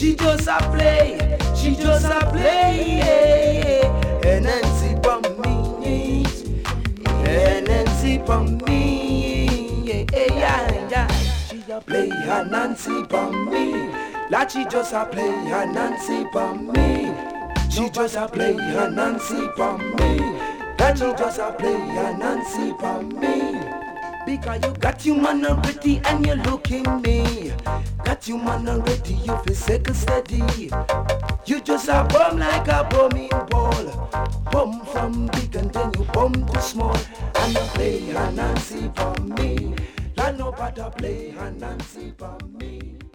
She just a play, she just a play, yeah. And Nancy for me, and Nancy for me, yeah. She a play, and Nancy for me. Like she just a play, and Nancy for me. She just a play, and Nancy for me. That she just a play, and Nancy for me. Because you got you man already and you looking me. Got you man already, you feel sick and steady. You just a bum like a bumming ball. Bum from big and then you bum to small. And you play, and Nancy for me. Like nobody play, and Nancy for me.